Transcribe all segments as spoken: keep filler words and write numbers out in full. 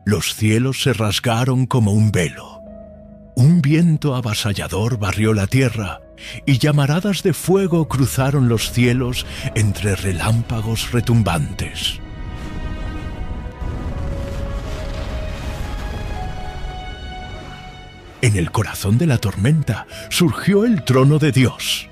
Los cielos se rasgaron como un velo. Un viento avasallador barrió la tierra, y llamaradas de fuego cruzaron los cielos entre relámpagos retumbantes. En el corazón de la tormenta surgió el trono de Dios.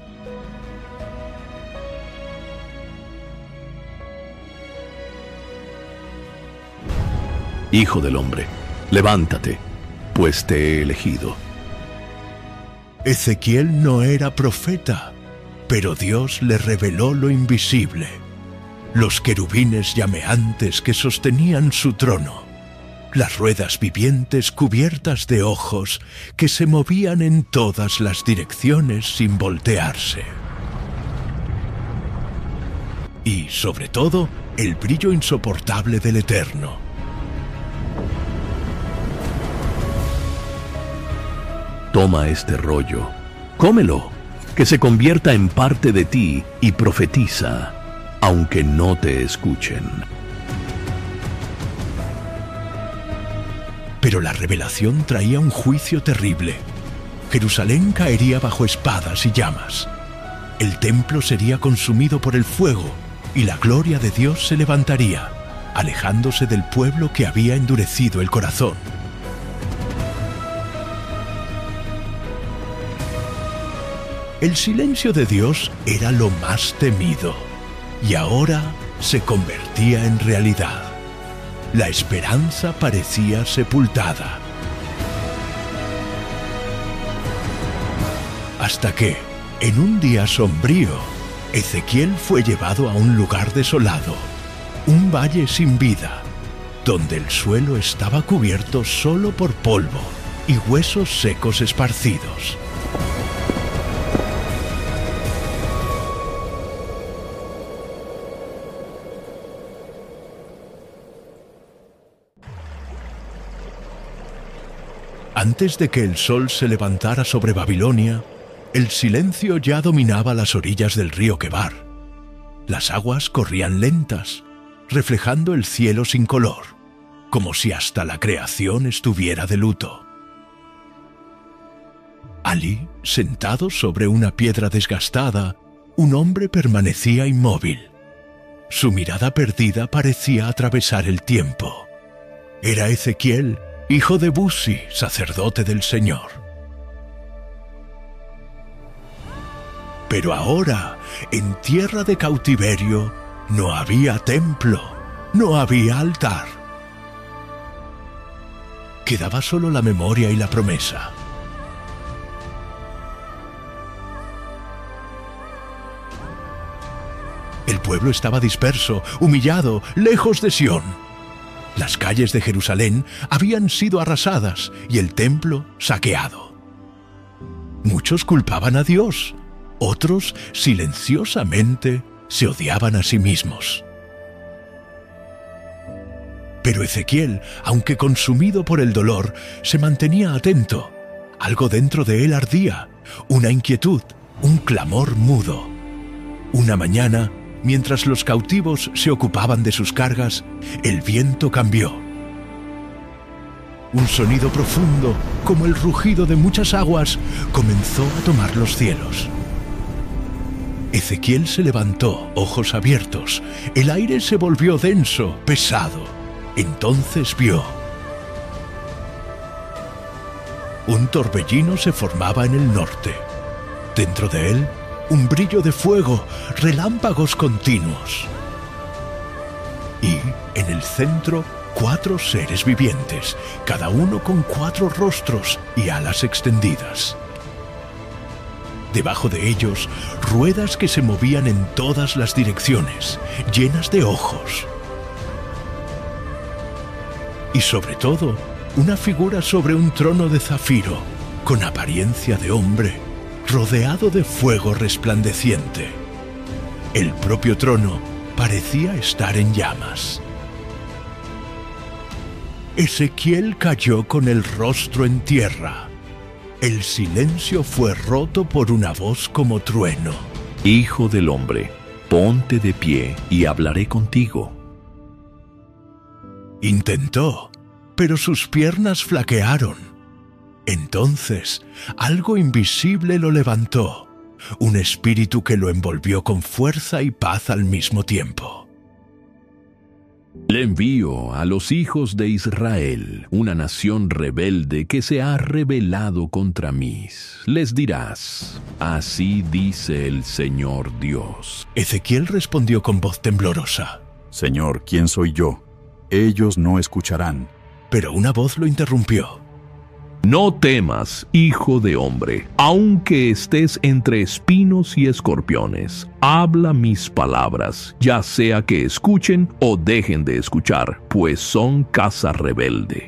Hijo del hombre, levántate, pues te he elegido. Ezequiel no era profeta, pero Dios le reveló lo invisible, los querubines llameantes que sostenían su trono, las ruedas vivientes cubiertas de ojos que se movían en todas las direcciones sin voltearse. Y, sobre todo, el brillo insoportable del Eterno. Toma este rollo, cómelo, que se convierta en parte de ti y profetiza, aunque no te escuchen. Pero la revelación traía un juicio terrible. Jerusalén caería bajo espadas y llamas. El templo sería consumido por el fuego y la gloria de Dios se levantaría, alejándose del pueblo que había endurecido el corazón. El silencio de Dios era lo más temido, y ahora se convertía en realidad. La esperanza parecía sepultada. Hasta que, en un día sombrío, Ezequiel fue llevado a un lugar desolado, un valle sin vida, donde el suelo estaba cubierto solo por polvo y huesos secos esparcidos. Antes de que el sol se levantara sobre Babilonia, el silencio ya dominaba las orillas del río Quebar. Las aguas corrían lentas, reflejando el cielo sin color, como si hasta la creación estuviera de luto. Allí, sentado sobre una piedra desgastada, un hombre permanecía inmóvil. Su mirada perdida parecía atravesar el tiempo. Era Ezequiel, hijo de Buzi, sacerdote del Señor. Pero ahora, en tierra de cautiverio, no había templo, no había altar. Quedaba solo la memoria y la promesa. El pueblo estaba disperso, humillado, lejos de Sión. Las calles de Jerusalén habían sido arrasadas y el templo saqueado. Muchos culpaban a Dios, otros silenciosamente se odiaban a sí mismos. Pero Ezequiel, aunque consumido por el dolor, se mantenía atento. Algo dentro de él ardía, una inquietud, un clamor mudo. Una mañana, mientras los cautivos se ocupaban de sus cargas, el viento cambió. Un sonido profundo, como el rugido de muchas aguas, comenzó a tomar los cielos. Ezequiel se levantó, ojos abiertos. El aire se volvió denso, pesado. Entonces vio. Un torbellino se formaba en el norte. Dentro de él, un brillo de fuego, relámpagos continuos. Y, en el centro, cuatro seres vivientes, cada uno con cuatro rostros y alas extendidas. Debajo de ellos, ruedas que se movían en todas las direcciones, llenas de ojos. Y sobre todo, una figura sobre un trono de zafiro, con apariencia de hombre, rodeado de fuego resplandeciente. El propio trono parecía estar en llamas. Ezequiel cayó con el rostro en tierra. El silencio fue roto por una voz como trueno. Hijo del hombre, ponte de pie y hablaré contigo. Intentó, pero sus piernas flaquearon. Entonces, algo invisible lo levantó, un espíritu que lo envolvió con fuerza y paz al mismo tiempo. Le envío a los hijos de Israel, una nación rebelde que se ha rebelado contra mí. Les dirás, así dice el Señor Dios. Ezequiel respondió con voz temblorosa: Señor, ¿quién soy yo? Ellos no escucharán. Pero una voz lo interrumpió. No temas, hijo de hombre, aunque estés entre espinos y escorpiones. Habla mis palabras, ya sea que escuchen o dejen de escuchar, pues son casa rebelde.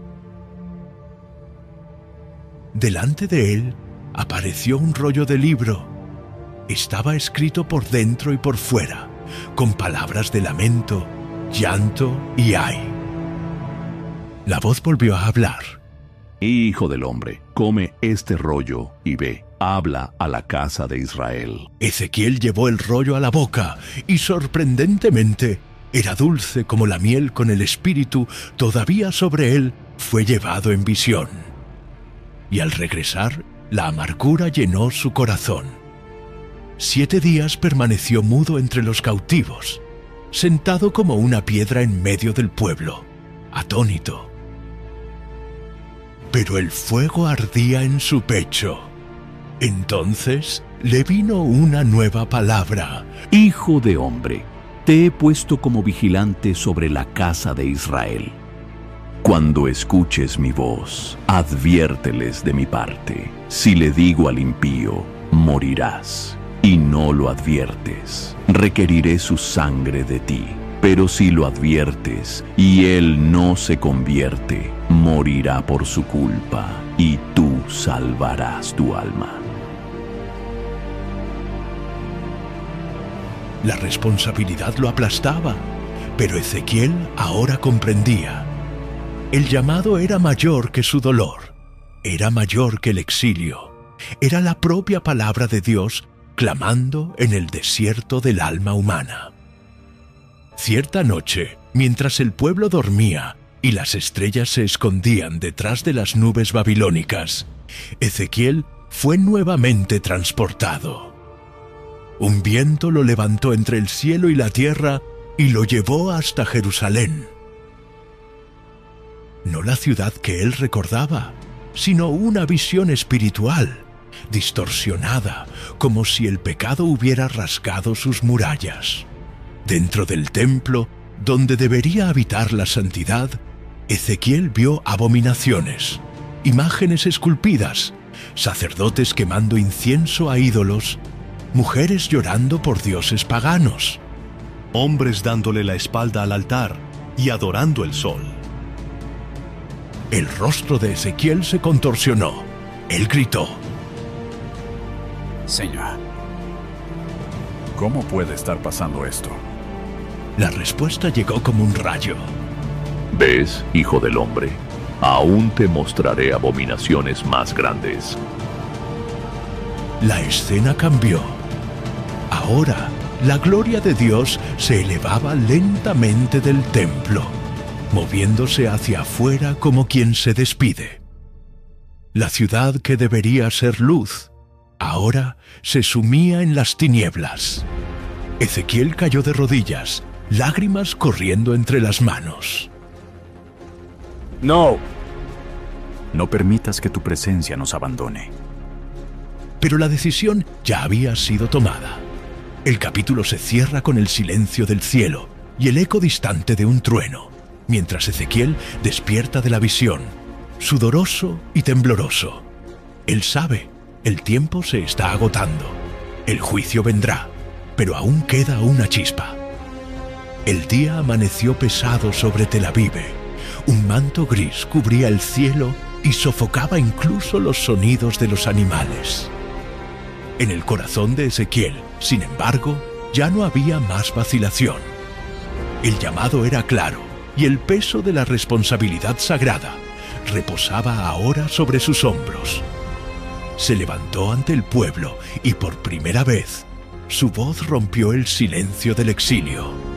Delante de él apareció un rollo de libro. Estaba escrito por dentro y por fuera, con palabras de lamento, llanto y ay. La voz volvió a hablar. Hijo del hombre, come este rollo y ve, habla a la casa de Israel. Ezequiel llevó el rollo a la boca y sorprendentemente era dulce como la miel con el espíritu todavía sobre él fue llevado en visión. Y al regresar, la amargura llenó su corazón. Siete días permaneció mudo entre los cautivos, sentado como una piedra en medio del pueblo, atónito. Pero el fuego ardía en su pecho. Entonces le vino una nueva palabra. Hijo de hombre, te he puesto como vigilante sobre la casa de Israel. Cuando escuches mi voz, adviérteles de mi parte. Si le digo al impío, morirás, y no lo adviertes, requeriré su sangre de ti. Pero si lo adviertes y él no se convierte, morirá por su culpa y tú salvarás tu alma. La responsabilidad lo aplastaba, pero Ezequiel ahora comprendía. El llamado era mayor que su dolor, era mayor que el exilio, era la propia palabra de Dios clamando en el desierto del alma humana. Cierta noche, mientras el pueblo dormía y las estrellas se escondían detrás de las nubes babilónicas, Ezequiel fue nuevamente transportado. Un viento lo levantó entre el cielo y la tierra y lo llevó hasta Jerusalén. No la ciudad que él recordaba, sino una visión espiritual, distorsionada, como si el pecado hubiera rasgado sus murallas. Dentro del templo, donde debería habitar la santidad, Ezequiel vio abominaciones, imágenes esculpidas, sacerdotes quemando incienso a ídolos, mujeres llorando por dioses paganos, hombres dándole la espalda al altar y adorando el sol. El rostro de Ezequiel se contorsionó. Él gritó: Señor, ¿cómo puede estar pasando esto? La respuesta llegó como un rayo. ¿Ves, hijo del hombre? Aún te mostraré abominaciones más grandes. La escena cambió. Ahora, la gloria de Dios se elevaba lentamente del templo, moviéndose hacia afuera como quien se despide. La ciudad que debería ser luz, ahora se sumía en las tinieblas. Ezequiel cayó de rodillas, lágrimas corriendo entre las manos. ¡No! No permitas que tu presencia nos abandone. Pero la decisión ya había sido tomada. El capítulo se cierra con el silencio del cielo y el eco distante de un trueno, mientras Ezequiel despierta de la visión, sudoroso y tembloroso. Él sabe, el tiempo se está agotando. El juicio vendrá, pero aún queda una chispa. El día amaneció pesado sobre Tel Aviv. Un manto gris cubría el cielo y sofocaba incluso los sonidos de los animales. En el corazón de Ezequiel, sin embargo, ya no había más vacilación. El llamado era claro y el peso de la responsabilidad sagrada reposaba ahora sobre sus hombros. Se levantó ante el pueblo y por primera vez su voz rompió el silencio del exilio.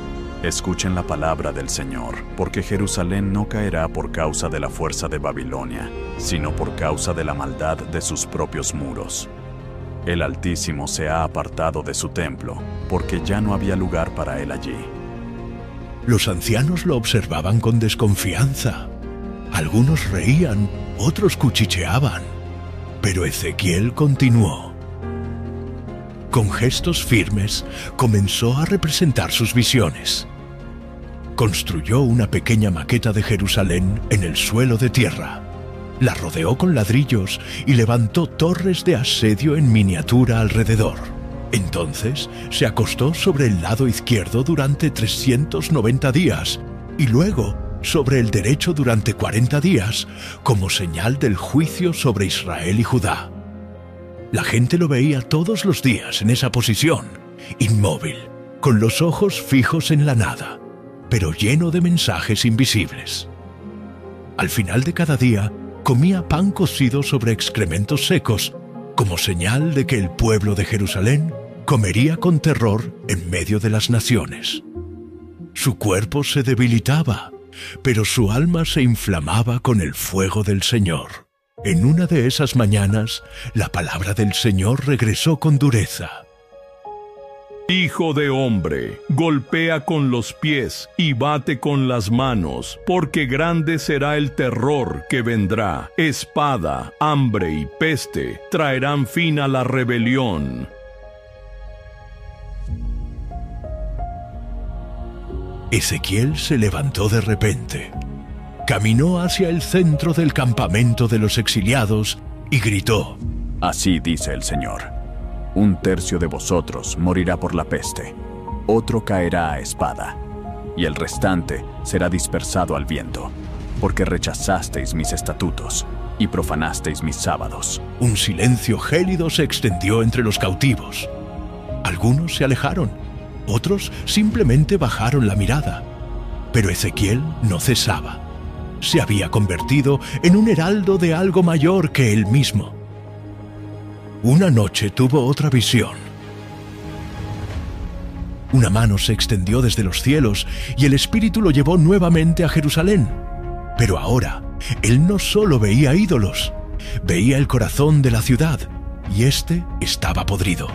Escuchen la palabra del Señor, porque Jerusalén no caerá por causa de la fuerza de Babilonia, sino por causa de la maldad de sus propios muros. El Altísimo se ha apartado de su templo, porque ya no había lugar para él allí. Los ancianos lo observaban con desconfianza. Algunos reían, otros cuchicheaban. Pero Ezequiel continuó. Con gestos firmes, comenzó a representar sus visiones. Construyó una pequeña maqueta de Jerusalén en el suelo de tierra. La rodeó con ladrillos y levantó torres de asedio en miniatura alrededor. Entonces se acostó sobre el lado izquierdo durante trescientos noventa días y luego sobre el derecho durante cuarenta días, como señal del juicio sobre Israel y Judá. La gente lo veía todos los días en esa posición, inmóvil, con los ojos fijos en la nada, pero lleno de mensajes invisibles. Al final de cada día, comía pan cocido sobre excrementos secos, como señal de que el pueblo de Jerusalén comería con terror en medio de las naciones. Su cuerpo se debilitaba, pero su alma se inflamaba con el fuego del Señor. En una de esas mañanas, la palabra del Señor regresó con dureza. Hijo de hombre, golpea con los pies y bate con las manos, porque grande será el terror que vendrá. Espada, hambre y peste traerán fin a la rebelión. Ezequiel se levantó de repente, caminó hacia el centro del campamento de los exiliados y gritó: Así dice el Señor. Un tercio de vosotros morirá por la peste, otro caerá a espada, y el restante será dispersado al viento, porque rechazasteis mis estatutos y profanasteis mis sábados. Un silencio gélido se extendió entre los cautivos. Algunos se alejaron, otros simplemente bajaron la mirada. Pero Ezequiel no cesaba. Se había convertido en un heraldo de algo mayor que él mismo. Una noche tuvo otra visión. Una mano se extendió desde los cielos y el Espíritu lo llevó nuevamente a Jerusalén. Pero ahora, él no solo veía ídolos, veía el corazón de la ciudad, y éste estaba podrido.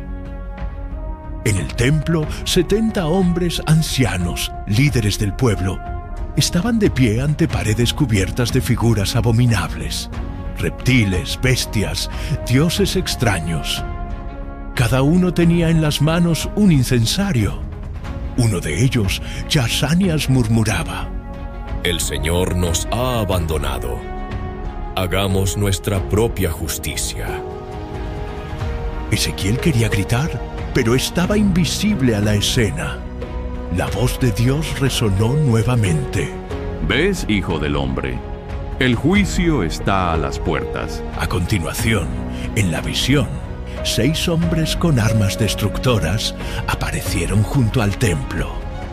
En el templo, setenta hombres ancianos, líderes del pueblo, estaban de pie ante paredes cubiertas de figuras abominables, reptiles, bestias, dioses extraños. Cada uno tenía en las manos un incensario. Uno de ellos, Yaasanias, murmuraba: El Señor nos ha abandonado. Hagamos nuestra propia justicia. Ezequiel quería gritar, pero estaba invisible a la escena. La voz de Dios resonó nuevamente. ¿Ves, hijo del hombre? El juicio está a las puertas. A continuación, en la visión, seis hombres con armas destructoras aparecieron junto al templo.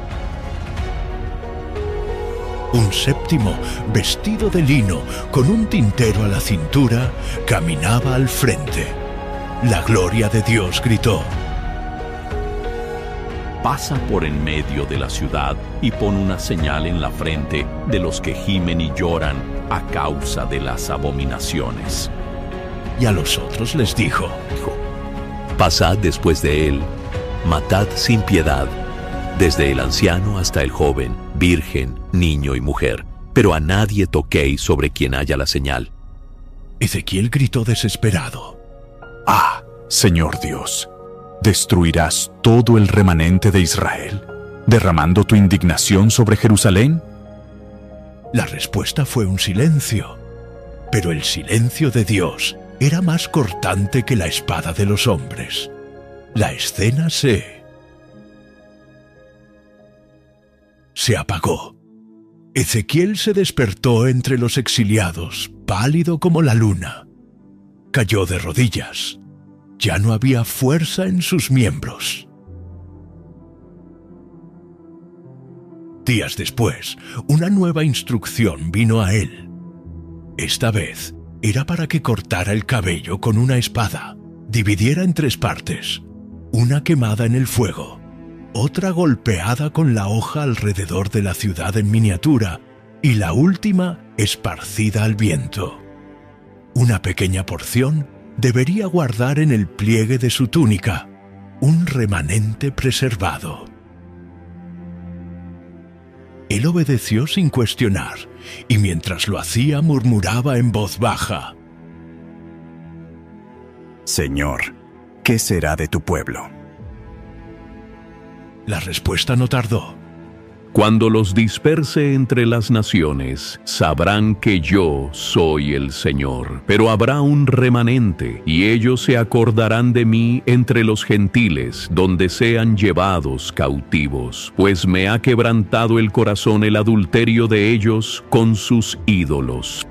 Un séptimo, vestido de lino, con un tintero a la cintura, caminaba al frente. La gloria de Dios gritó: Pasa por en medio de la ciudad y pon una señal en la frente de los que gimen y lloran a causa de las abominaciones. Y a los otros les dijo: Pasad después de él, matad sin piedad, desde el anciano hasta el joven, virgen, niño y mujer, pero a nadie toquéis sobre quien haya la señal. Ezequiel gritó desesperado: Ah, Señor Dios, ¿destruirás todo el remanente de Israel, derramando tu indignación sobre Jerusalén? La respuesta fue un silencio, pero el silencio de Dios era más cortante que la espada de los hombres. La escena se... se apagó. Ezequiel se despertó entre los exiliados, pálido como la luna. Cayó de rodillas. Ya no había fuerza en sus miembros. Días después, una nueva instrucción vino a él. Esta vez era para que cortara el cabello con una espada, dividiera en tres partes, una quemada en el fuego, otra golpeada con la hoja alrededor de la ciudad en miniatura y la última esparcida al viento. Una pequeña porción debería guardar en el pliegue de su túnica un remanente preservado. Él obedeció sin cuestionar, y mientras lo hacía murmuraba en voz baja: Señor, ¿qué será de tu pueblo? La respuesta no tardó. Cuando los disperse entre las naciones, sabrán que yo soy el Señor. Pero habrá un remanente, y ellos se acordarán de mí entre los gentiles, donde sean llevados cautivos, pues me ha quebrantado el corazón el adulterio de ellos con sus ídolos.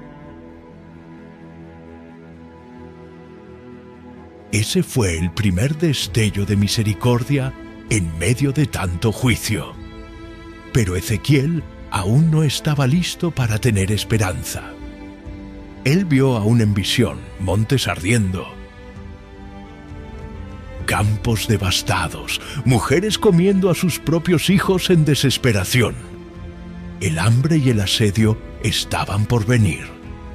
Ese fue el primer destello de misericordia en medio de tanto juicio. Pero Ezequiel aún no estaba listo para tener esperanza. Él vio aún en visión montes ardiendo, campos devastados, mujeres comiendo a sus propios hijos en desesperación. El hambre y el asedio estaban por venir.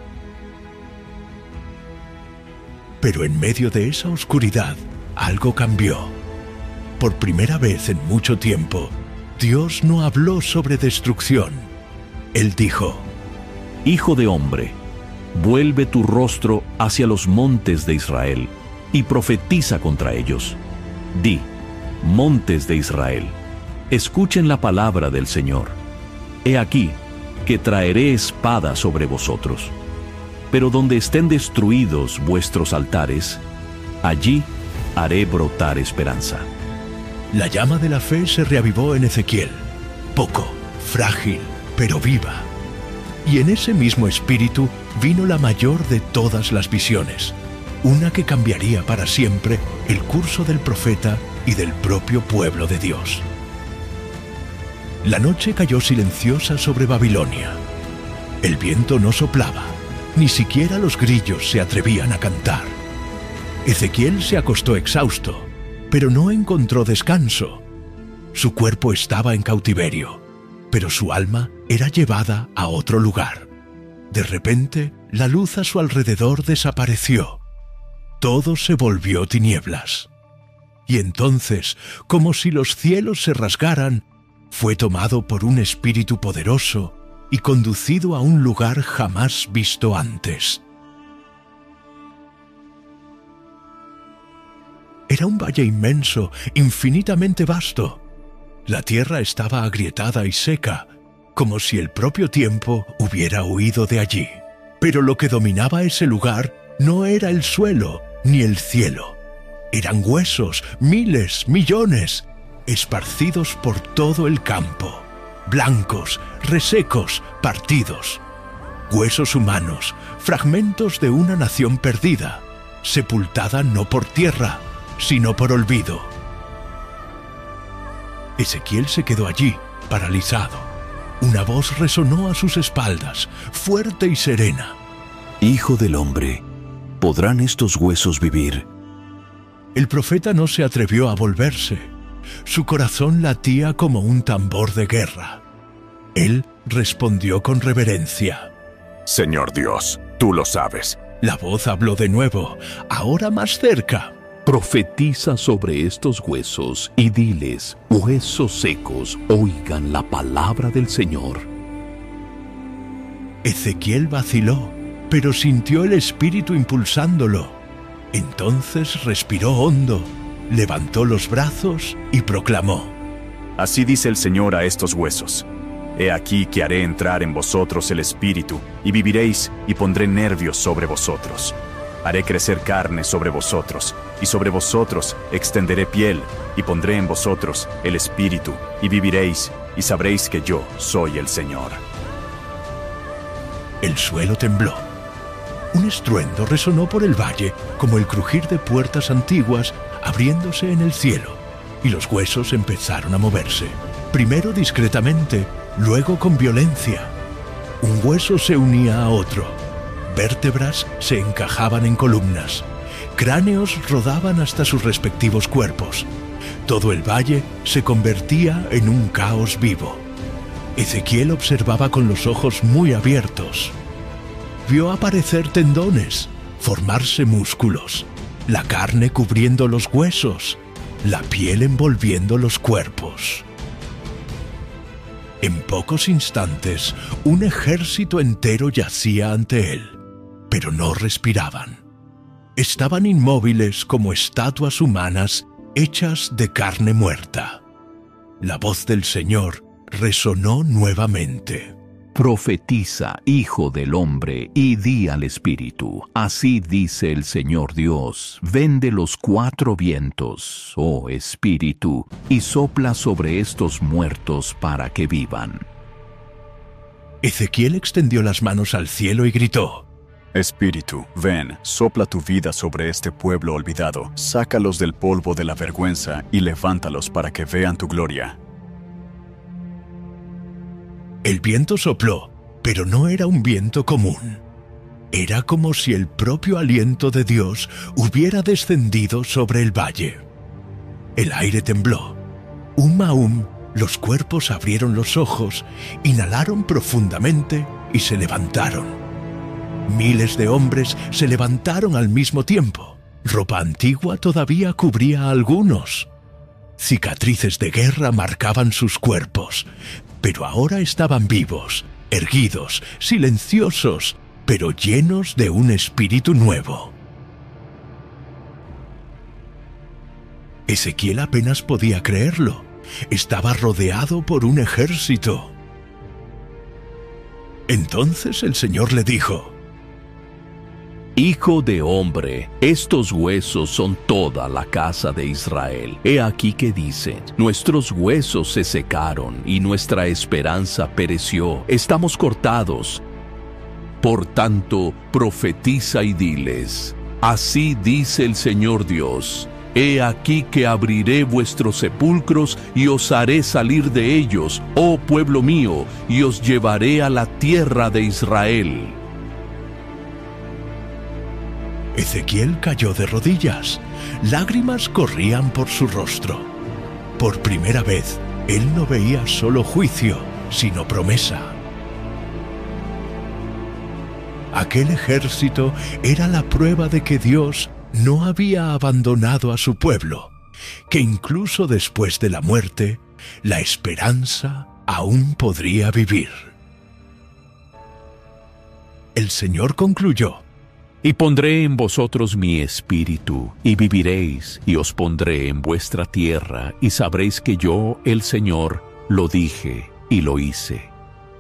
Pero en medio de esa oscuridad, algo cambió. Por primera vez en mucho tiempo, Dios no habló sobre destrucción. Él dijo: Hijo de hombre, vuelve tu rostro hacia los montes de Israel y profetiza contra ellos. Di: montes de Israel, escuchen la palabra del Señor. He aquí que traeré espada sobre vosotros. Pero donde estén destruidos vuestros altares, allí haré brotar esperanza. La llama de la fe se reavivó en Ezequiel, poco, frágil, pero viva. Y en ese mismo espíritu vino la mayor de todas las visiones, una que cambiaría para siempre el curso del profeta y del propio pueblo de Dios. La noche cayó silenciosa sobre Babilonia. El viento no soplaba, ni siquiera los grillos se atrevían a cantar. Ezequiel se acostó exhausto, pero no encontró descanso. Su cuerpo estaba en cautiverio, pero su alma era llevada a otro lugar. De repente, la luz a su alrededor desapareció. Todo se volvió tinieblas. Y entonces, como si los cielos se rasgaran, fue tomado por un espíritu poderoso y conducido a un lugar jamás visto antes. Era un valle inmenso, infinitamente vasto. La tierra estaba agrietada y seca, como si el propio tiempo hubiera huido de allí. Pero lo que dominaba ese lugar no era el suelo ni el cielo. Eran huesos, miles, millones, esparcidos por todo el campo, blancos, resecos, partidos. Huesos humanos, fragmentos de una nación perdida, sepultada no por tierra, sino por olvido. Ezequiel se quedó allí, paralizado. Una voz resonó a sus espaldas, fuerte y serena. Hijo del hombre, ¿podrán estos huesos vivir? El profeta no se atrevió a volverse. Su corazón latía como un tambor de guerra. Él respondió con reverencia: Señor Dios, tú lo sabes. La voz habló de nuevo, ahora más cerca. Profetiza sobre estos huesos y diles: huesos secos, oigan la palabra del Señor. Ezequiel vaciló, pero sintió el Espíritu impulsándolo. Entonces respiró hondo, levantó los brazos y proclamó: Así dice el Señor a estos huesos: He aquí que haré entrar en vosotros el Espíritu, y viviréis, y pondré nervios sobre vosotros. Haré crecer carne sobre vosotros, y sobre vosotros extenderé piel, y pondré en vosotros el Espíritu, y viviréis, y sabréis que yo soy el Señor. El suelo tembló. Un estruendo resonó por el valle como el crujir de puertas antiguas abriéndose en el cielo, y los huesos empezaron a moverse, primero discretamente, luego con violencia. Un hueso se unía a otro. Vértebras se encajaban en columnas. Cráneos rodaban hasta sus respectivos cuerpos. Todo el valle se convertía en un caos vivo. Ezequiel observaba con los ojos muy abiertos. Vio aparecer tendones, formarse músculos, la carne cubriendo los huesos, la piel envolviendo los cuerpos. En pocos instantes, un ejército entero yacía ante él, pero no respiraban. Estaban inmóviles como estatuas humanas hechas de carne muerta. La voz del Señor resonó nuevamente. Profetiza, hijo del hombre, y di al Espíritu. Así dice el Señor Dios: ven de los cuatro vientos, oh Espíritu, y sopla sobre estos muertos para que vivan. Ezequiel extendió las manos al cielo y gritó: Espíritu, ven, sopla tu vida sobre este pueblo olvidado, sácalos del polvo de la vergüenza y levántalos para que vean tu gloria. El viento sopló, pero no era un viento común. Era como si el propio aliento de Dios hubiera descendido sobre el valle. El aire tembló. Um a um, los cuerpos abrieron los ojos, inhalaron profundamente y se levantaron. Miles de hombres se levantaron al mismo tiempo. Ropa antigua todavía cubría a algunos. Cicatrices de guerra marcaban sus cuerpos, pero ahora estaban vivos, erguidos, silenciosos, pero llenos de un espíritu nuevo. Ezequiel apenas podía creerlo. Estaba rodeado por un ejército. Entonces el Señor le dijo: Hijo de hombre, estos huesos son toda la casa de Israel. He aquí que dicen: nuestros huesos se secaron y nuestra esperanza pereció. Estamos cortados. Por tanto, profetiza y diles: así dice el Señor Dios: he aquí que abriré vuestros sepulcros y os haré salir de ellos, oh pueblo mío, y os llevaré a la tierra de Israel. Ezequiel cayó de rodillas. Lágrimas corrían por su rostro. Por primera vez, él no veía solo juicio, sino promesa. Aquel ejército era la prueba de que Dios no había abandonado a su pueblo, que incluso después de la muerte, la esperanza aún podría vivir. El Señor concluyó: Y pondré en vosotros mi espíritu, y viviréis, y os pondré en vuestra tierra, y sabréis que yo, el Señor, lo dije y lo hice.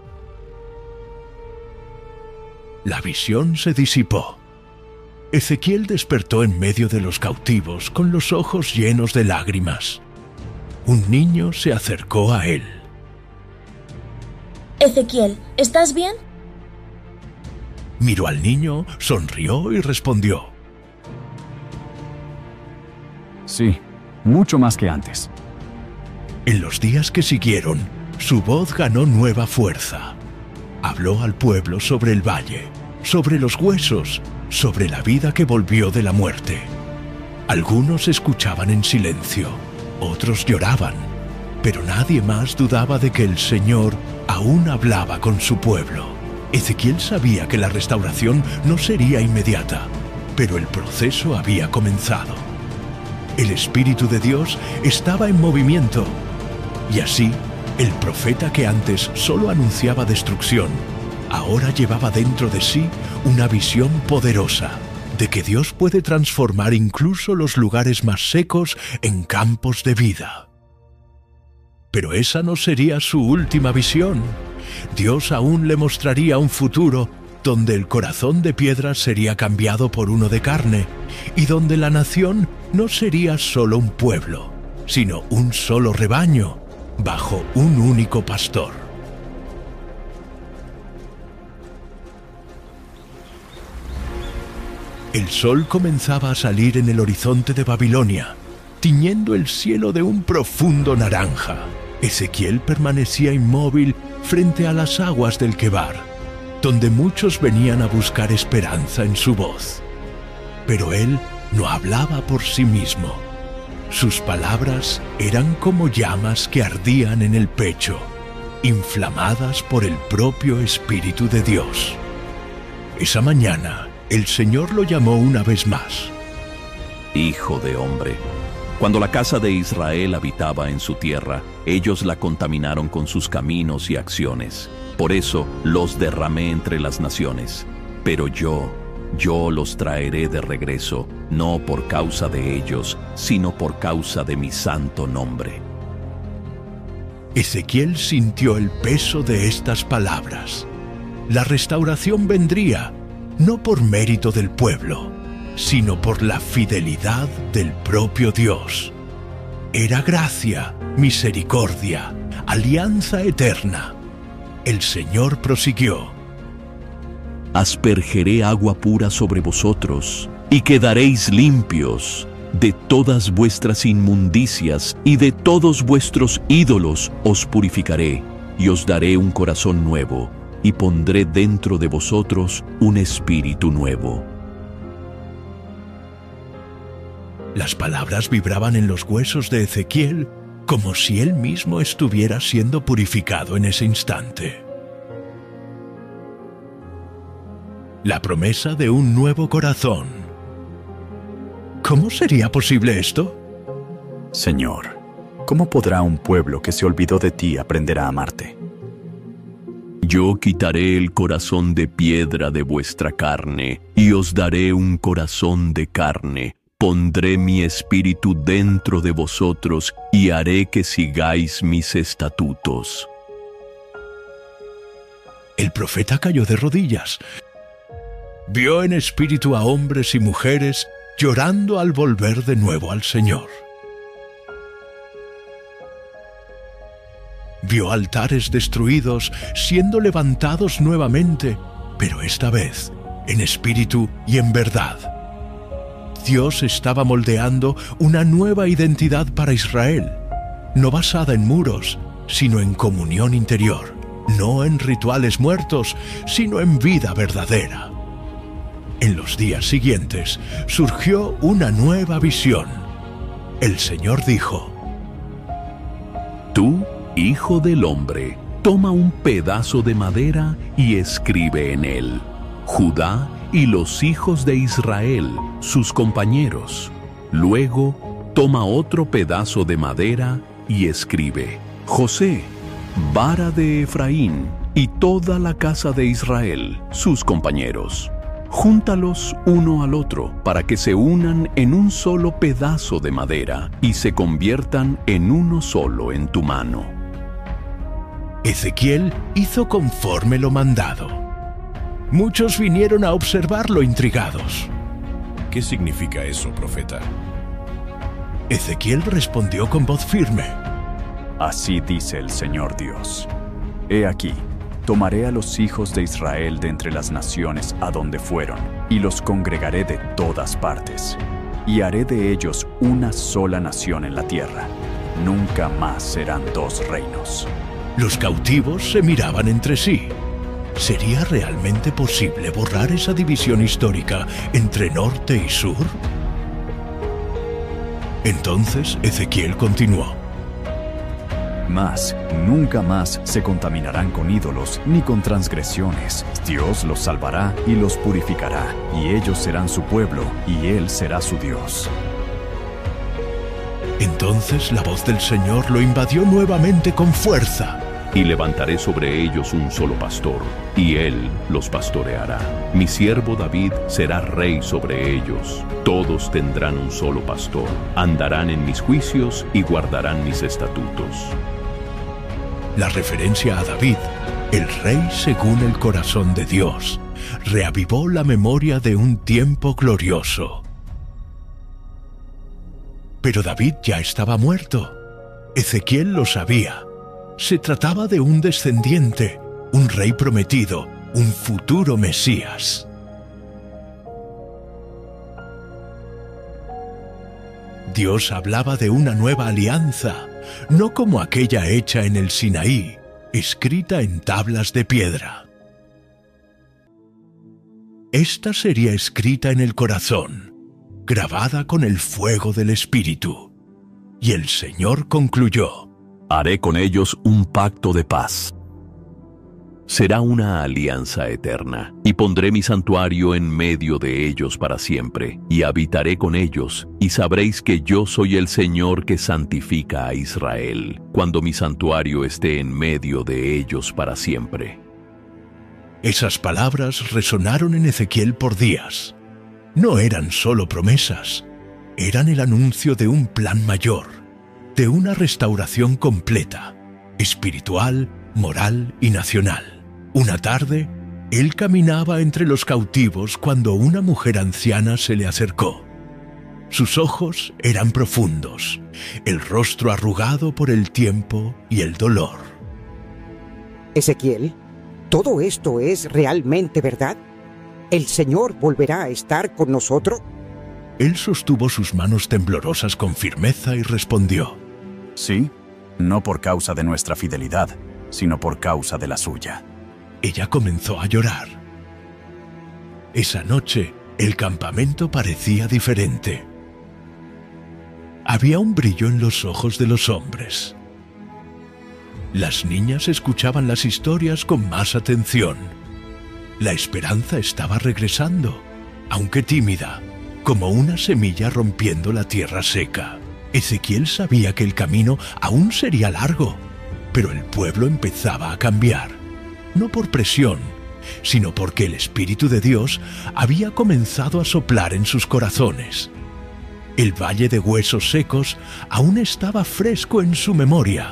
La visión se disipó. Ezequiel despertó en medio de los cautivos, con los ojos llenos de lágrimas. Un niño se acercó a él. Ezequiel, ¿estás bien? Miró al niño, sonrió y respondió: Sí, mucho más que antes. En los días que siguieron, su voz ganó nueva fuerza. Habló al pueblo sobre el valle, sobre los huesos, sobre la vida que volvió de la muerte. Algunos escuchaban en silencio, otros lloraban, pero nadie más dudaba de que el Señor aún hablaba con su pueblo. Ezequiel sabía que la restauración no sería inmediata, pero el proceso había comenzado. El Espíritu de Dios estaba en movimiento, y así, el profeta que antes solo anunciaba destrucción, ahora llevaba dentro de sí una visión poderosa de que Dios puede transformar incluso los lugares más secos en campos de vida. Pero esa no sería su última visión. Dios aún le mostraría un futuro donde el corazón de piedra sería cambiado por uno de carne y donde la nación no sería solo un pueblo, sino un solo rebaño, bajo un único pastor. El sol comenzaba a salir en el horizonte de Babilonia, tiñendo el cielo de un profundo naranja. Ezequiel permanecía inmóvil frente a las aguas del Quebar, donde muchos venían a buscar esperanza en su voz. Pero él no hablaba por sí mismo. Sus palabras eran como llamas que ardían en el pecho, inflamadas por el propio Espíritu de Dios. Esa mañana, el Señor lo llamó una vez más. Hijo de hombre, cuando la casa de Israel habitaba en su tierra, ellos la contaminaron con sus caminos y acciones. Por eso los derramé entre las naciones. Pero yo, yo los traeré de regreso, no por causa de ellos, sino por causa de mi santo nombre. Ezequiel sintió el peso de estas palabras. La restauración vendría, no por mérito del pueblo, sino por la fidelidad del propio Dios. Era gracia, misericordia, alianza eterna. El Señor prosiguió: Aspergeré agua pura sobre vosotros, y quedaréis limpios. De todas vuestras inmundicias y de todos vuestros ídolos os purificaré, y os daré un corazón nuevo, y pondré dentro de vosotros un espíritu nuevo. Las palabras vibraban en los huesos de Ezequiel como si él mismo estuviera siendo purificado en ese instante. La promesa de un nuevo corazón. ¿Cómo sería posible esto? Señor, ¿cómo podrá un pueblo que se olvidó de ti aprender a amarte? Yo quitaré el corazón de piedra de vuestra carne, y os daré un corazón de carne. Pondré mi espíritu dentro de vosotros, y haré que sigáis mis estatutos. El profeta cayó de rodillas. Vio en espíritu a hombres y mujeres llorando al volver de nuevo al Señor. Vio altares destruidos siendo levantados nuevamente, pero esta vez en espíritu y en verdad. Dios estaba moldeando una nueva identidad para Israel, no basada en muros, sino en comunión interior, no en rituales muertos, sino en vida verdadera. En los días siguientes surgió una nueva visión. El Señor dijo: Tú, hijo del hombre, toma un pedazo de madera y escribe en él: Judá y los hijos de Israel, sus compañeros. Luego, toma otro pedazo de madera y escribe: José, vara de Efraín, y toda la casa de Israel, sus compañeros. Júntalos uno al otro para que se unan en un solo pedazo de madera y se conviertan en uno solo en tu mano. Ezequiel hizo conforme lo mandado. Muchos vinieron a observarlo intrigados. ¿Qué significa eso, profeta? Ezequiel respondió con voz firme: Así dice el Señor Dios. He aquí, tomaré a los hijos de Israel de entre las naciones a donde fueron, y los congregaré de todas partes, y haré de ellos una sola nación en la tierra. Nunca más serán dos reinos. Los cautivos se miraban entre sí. ¿Sería realmente posible borrar esa división histórica entre norte y sur? Entonces Ezequiel continuó: Mas nunca más se contaminarán con ídolos ni con transgresiones. Dios los salvará y los purificará, y ellos serán su pueblo, y Él será su Dios. Entonces la voz del Señor lo invadió nuevamente con fuerza. Y levantaré sobre ellos un solo pastor, y él los pastoreará. Mi siervo David será rey sobre ellos. Todos tendrán un solo pastor, andarán en mis juicios y guardarán mis estatutos. La referencia a David, el rey según el corazón de Dios, reavivó la memoria de un tiempo glorioso. Pero David ya estaba muerto. Ezequiel lo sabía. Se trataba de un descendiente, un rey prometido, un futuro Mesías. Dios hablaba de una nueva alianza, no como aquella hecha en el Sinaí, escrita en tablas de piedra. Esta sería escrita en el corazón, grabada con el fuego del Espíritu. Y el Señor concluyó: Haré con ellos un pacto de paz. Será una alianza eterna, y pondré mi santuario en medio de ellos para siempre, y habitaré con ellos, y sabréis que yo soy el Señor que santifica a Israel, cuando mi santuario esté en medio de ellos para siempre. Esas palabras resonaron en Ezequiel por días. No eran solo promesas, eran el anuncio de un plan mayor, de una restauración completa, espiritual, moral y nacional. Una tarde, él caminaba entre los cautivos cuando una mujer anciana se le acercó. Sus ojos eran profundos, el rostro arrugado por el tiempo y el dolor. Ezequiel, ¿todo esto es realmente verdad? ¿El Señor volverá a estar con nosotros? Él sostuvo sus manos temblorosas con firmeza y respondió: Sí, no por causa de nuestra fidelidad, sino por causa de la suya. Ella comenzó a llorar. Esa noche, el campamento parecía diferente. Había un brillo en los ojos de los hombres. Las niñas escuchaban las historias con más atención. La esperanza estaba regresando, aunque tímida, como una semilla rompiendo la tierra seca. Ezequiel sabía que el camino aún sería largo, pero el pueblo empezaba a cambiar. No por presión, sino porque el Espíritu de Dios había comenzado a soplar en sus corazones. El valle de huesos secos aún estaba fresco en su memoria.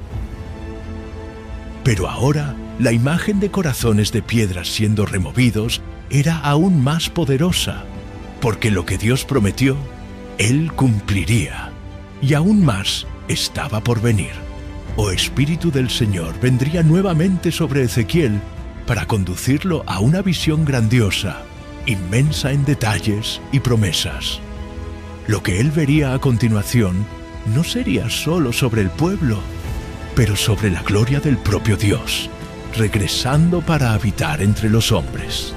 Pero ahora, la imagen de corazones de piedras siendo removidos era aún más poderosa, porque lo que Dios prometió, Él cumpliría, y aún más estaba por venir. O Espíritu del Señor vendría nuevamente sobre Ezequiel para conducirlo a una visión grandiosa, inmensa en detalles y promesas. Lo que él vería a continuación no sería solo sobre el pueblo, pero sobre la gloria del propio Dios, regresando para habitar entre los hombres.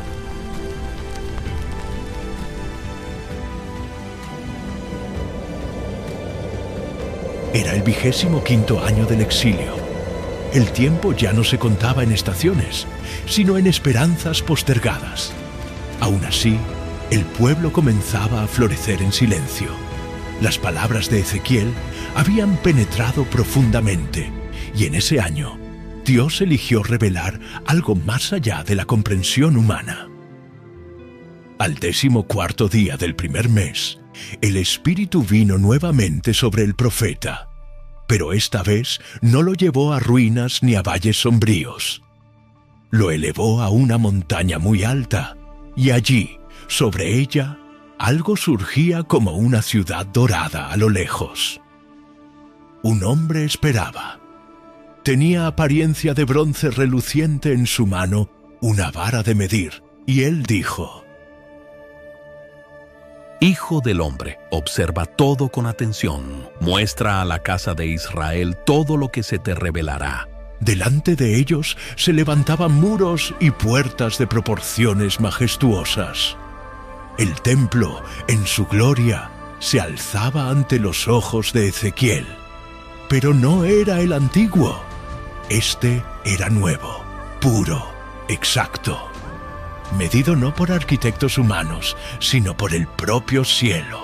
Era el vigésimo quinto año del exilio. El tiempo ya no se contaba en estaciones, sino en esperanzas postergadas. Aún así, el pueblo comenzaba a florecer en silencio. Las palabras de Ezequiel habían penetrado profundamente, y en ese año, Dios eligió revelar algo más allá de la comprensión humana. Al décimo cuarto día del primer mes, el Espíritu vino nuevamente sobre el profeta, pero esta vez no lo llevó a ruinas ni a valles sombríos. Lo elevó a una montaña muy alta, y allí, sobre ella, algo surgía como una ciudad dorada a lo lejos. Un hombre esperaba. Tenía apariencia de bronce reluciente en su mano, una vara de medir, y él dijo: Hijo del hombre, observa todo con atención. Muestra a la casa de Israel todo lo que se te revelará. Delante de ellos se levantaban muros y puertas de proporciones majestuosas. El templo, en su gloria, se alzaba ante los ojos de Ezequiel. Pero no era el antiguo. Este era nuevo, puro, exacto. Medido no por arquitectos humanos, sino por el propio cielo.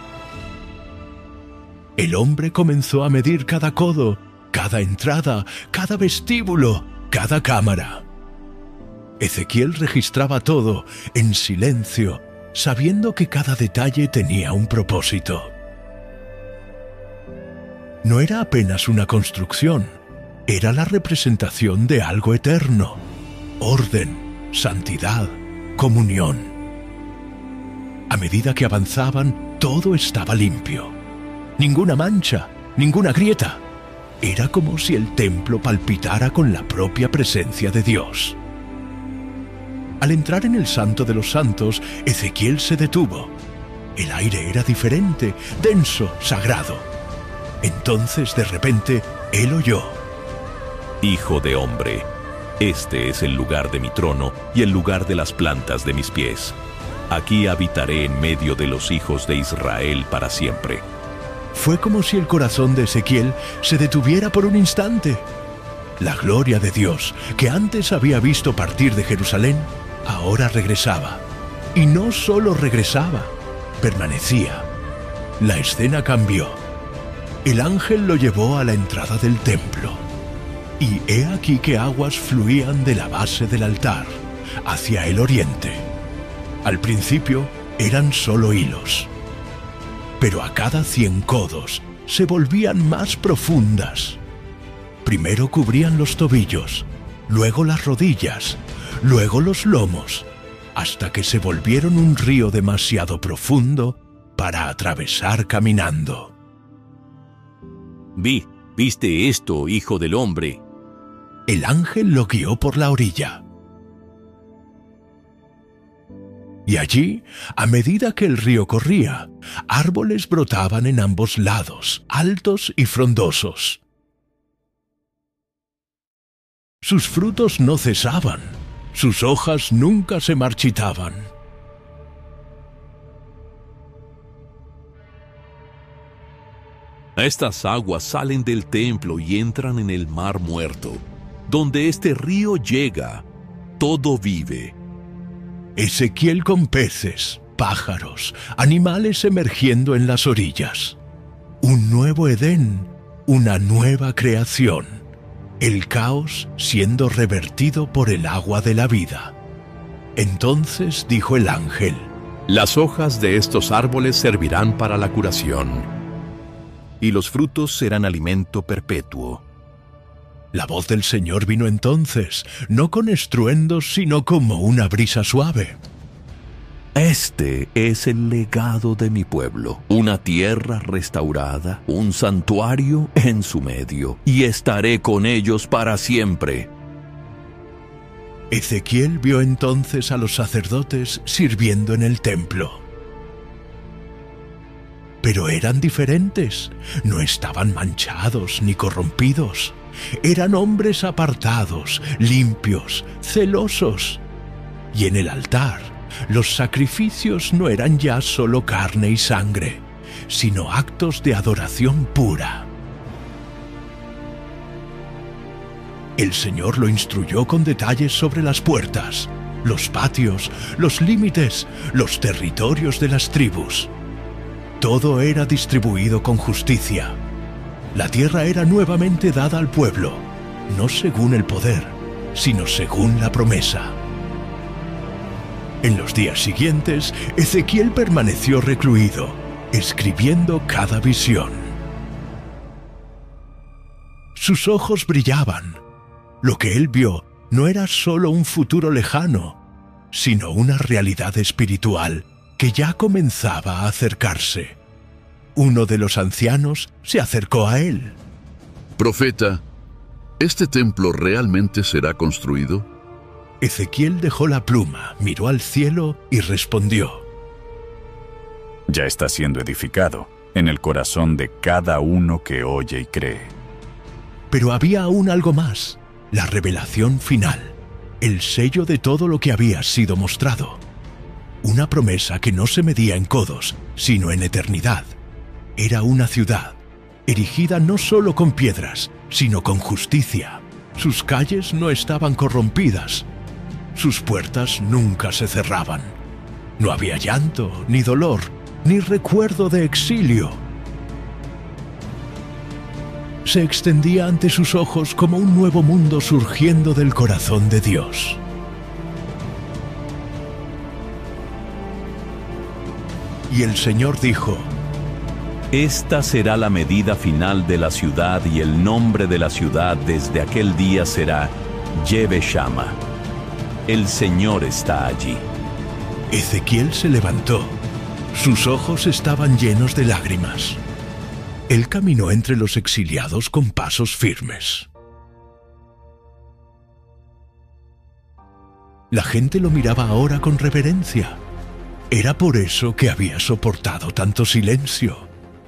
El hombre comenzó a medir cada codo, cada entrada, cada vestíbulo, cada cámara. Ezequiel registraba todo, en silencio, sabiendo que cada detalle tenía un propósito. No era apenas una construcción, era la representación de algo eterno, orden, santidad, comunión. A medida que avanzaban, todo estaba limpio. Ninguna mancha, ninguna grieta. Era como si el templo palpitara con la propia presencia de Dios. Al entrar en el Santo de los Santos, Ezequiel se detuvo. El aire era diferente, denso, sagrado. Entonces, de repente, él oyó: Hijo de hombre, este es el lugar de mi trono y el lugar de las plantas de mis pies. Aquí habitaré en medio de los hijos de Israel para siempre. Fue como si el corazón de Ezequiel se detuviera por un instante. La gloria de Dios, que antes había visto partir de Jerusalén, ahora regresaba. Y no solo regresaba, permanecía. La escena cambió. El ángel lo llevó a la entrada del templo. Y he aquí que aguas fluían de la base del altar hacia el oriente. Al principio eran solo hilos, pero a cada cien codos se volvían más profundas. Primero cubrían los tobillos, luego las rodillas, luego los lomos, hasta que se volvieron un río demasiado profundo para atravesar caminando. Vi, ¿viste esto, hijo del hombre? El ángel lo guió por la orilla. Y allí, a medida que el río corría, árboles brotaban en ambos lados, altos y frondosos. Sus frutos no cesaban, sus hojas nunca se marchitaban. Estas aguas salen del templo y entran en el mar muerto. Donde este río llega, todo vive. Ezequiel con peces, pájaros, animales emergiendo en las orillas. Un nuevo Edén, una nueva creación. El caos siendo revertido por el agua de la vida. Entonces dijo el ángel: Las hojas de estos árboles servirán para la curación, y los frutos serán alimento perpetuo. La voz del Señor vino entonces, no con estruendos, sino como una brisa suave. Este es el legado de mi pueblo, una tierra restaurada, un santuario en su medio, y estaré con ellos para siempre. Ezequiel vio entonces a los sacerdotes sirviendo en el templo. Pero eran diferentes, no estaban manchados ni corrompidos. Eran hombres apartados, limpios, celosos. Y en el altar, los sacrificios no eran ya solo carne y sangre, sino actos de adoración pura. El Señor lo instruyó con detalles sobre las puertas, los patios, los límites, los territorios de las tribus. Todo era distribuido con justicia. La tierra era nuevamente dada al pueblo, no según el poder, sino según la promesa. En los días siguientes, Ezequiel permaneció recluido, escribiendo cada visión. Sus ojos brillaban. Lo que él vio no era solo un futuro lejano, sino una realidad espiritual que ya comenzaba a acercarse. Uno de los ancianos se acercó a él. Profeta, ¿este templo realmente será construido? Ezequiel dejó la pluma, miró al cielo y respondió: Ya está siendo edificado en el corazón de cada uno que oye y cree. Pero había aún algo más, la revelación final, el sello de todo lo que había sido mostrado. Una promesa que no se medía en codos, sino en eternidad. Era una ciudad, erigida no solo con piedras, sino con justicia. Sus calles no estaban corrompidas. Sus puertas nunca se cerraban. No había llanto, ni dolor, ni recuerdo de exilio. Se extendía ante sus ojos como un nuevo mundo surgiendo del corazón de Dios. Y el Señor dijo: Esta será la medida final de la ciudad, y el nombre de la ciudad desde aquel día será Yeve Shama. El Señor está allí. Ezequiel se levantó. Sus ojos estaban llenos de lágrimas. Él caminó entre los exiliados con pasos firmes. La gente lo miraba ahora con reverencia. Era por eso que había soportado tanto silencio.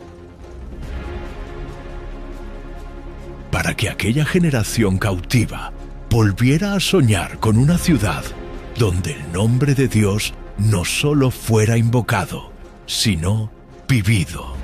Para que aquella generación cautiva volviera a soñar con una ciudad donde el nombre de Dios no solo fuera invocado, sino vivido.